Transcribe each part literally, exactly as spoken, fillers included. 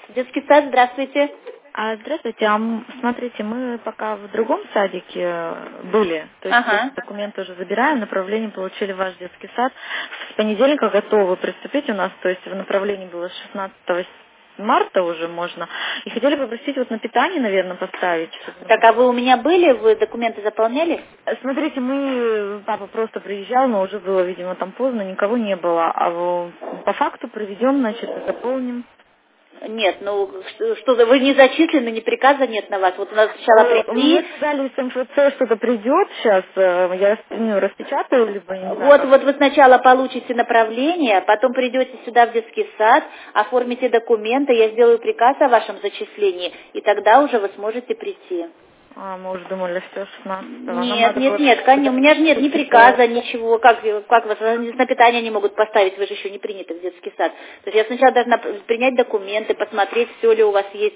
Детский сад, здравствуйте. А, здравствуйте, а м, смотрите, мы пока в другом садике э, были, то есть Ага. вот документы уже забираем, направление получили в ваш детский сад. С понедельника готовы приступить у нас, то есть в направлении было с шестнадцатого марта уже можно. И хотели попросить вот на питание, наверное, поставить. чтобы- Так, а вы у меня были, вы документы заполняли? Э, Смотрите, мы, папа просто приезжал, но уже было, видимо, там поздно, никого не было. А во- по факту проведем, значит, и заполним. Нет, ну что, что за- вы не зачислены, ни приказа нет на вас. Вот у нас сначала Э, Мне пришли, сказали, из МФЦ что-то придет сейчас, э, я рас- ну, распечатаю, либо я не знаю вот, как. вот вы сначала получите направление, потом придете сюда в детский сад, оформите документы, я сделаю приказ о вашем зачислении, и тогда уже вы сможете прийти. А, мы уже думали, все шестнадцатого. Нам Нет, надо нет, было нет, конечно, у меня же нет ни приказа, записать. ничего, как, как вас на питание не могут поставить, вы же еще не приняты в детский сад. То есть я сначала должна п- принять документы, посмотреть, все ли у вас есть,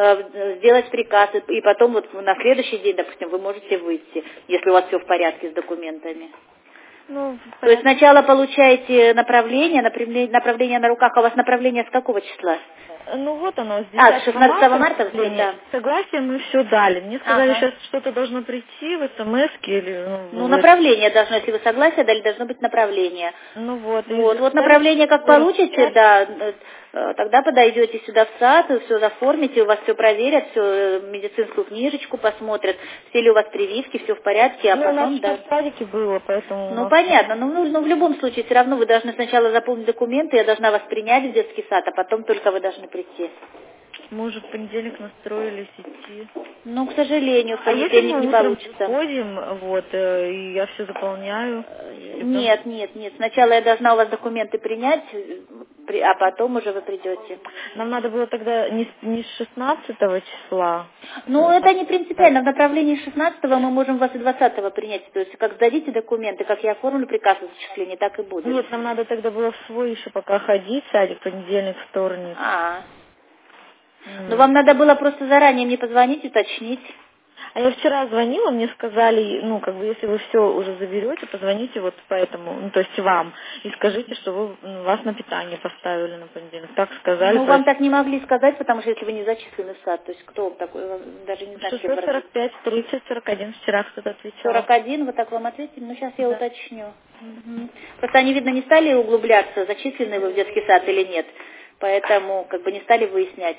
э, сделать приказ, и и потом вот на следующий день, допустим, вы можете выйти, если у вас все в порядке с документами. Ну, То есть понятно. сначала получаете направление, направление, направление на руках, а у вас направление с какого числа? Ну вот оно, с А, с десятого шестнадцатого марта марта, выступление. да. Согласие мы все дали. Мне сказали, Ага. сейчас что-то должно прийти в смс или Ну, ну, в... направление должно, если вы согласие дали, должно быть направление. Ну вот, и Вот, вот сказали, направление как что получите, да, э, э, тогда подойдете сюда в сад, все заформите, у вас все проверят, все медицинскую книжечку посмотрят, все ли у вас прививки, все в порядке, а ну, у нас потом, что да. в садике было, поэтому у Ну, нас... понятно, ну, ну, ну, в любом случае, все равно вы должны сначала заполнить документы, я должна вас принять в детский сад, а потом только вы должны прийти. Мы уже в понедельник настроились идти. Ну, к сожалению, в А если понедельник не мы утром получится. приходим, вот, э, и я все заполняю, ребенок... Нет, нет, нет. Сначала я должна у вас документы принять, э, при- а потом уже вы придете. Нам надо было тогда не, с- не с шестнадцатого числа. Ну, э, это не поставить. принципиально. В направлении шестнадцатого мы можем вас и двадцатого принять. То есть, как сдадите документы, как я оформлю приказ о зачислении, так и будет. Нет, нам надо тогда было в свой еще пока ходить, садик, понедельник, вторник. А, ну М. вам надо было просто заранее мне позвонить, уточнить. А я вчера звонила, мне сказали, ну, как бы, если вы все уже заберете, позвоните вот поэтому, ну, то есть вам, и скажите, что вы, ну, вас на питание поставили на понедельник. Так сказали, Ну, вам поэтому... так не могли сказать, потому что если вы не зачислены в сад, то есть кто вам такой, вам даже не знаю, с кем шестьсот вы сорок разговариваете. пять тридцать сорок один вчера кто-то отвечал. сорок один, вот так вам ответили? Ну, сейчас я Да. уточню. Мгм. Просто они, видно, не стали углубляться, зачислены вы в детский сад или нет. Поэтому, как бы, не стали выяснять.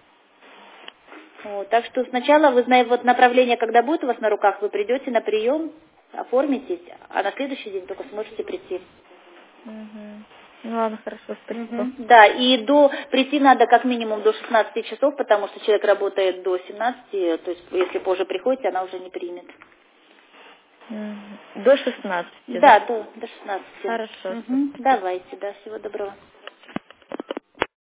Вот, так что сначала вы знаете, вот направление, когда будет у вас на руках, вы придете на прием, оформитесь, а на следующий день только сможете прийти. Мгм. Ну ладно, хорошо, спасибо. Мгм. Да, и до прийти надо как минимум до шестнадцати часов, потому что человек работает до семнадцати, то есть если позже приходите, она уже не примет. Мгм. До шестнадцати, да? Да, до, до шестнадцати. Хорошо, Мгм. спасибо. Давайте, да, всего доброго.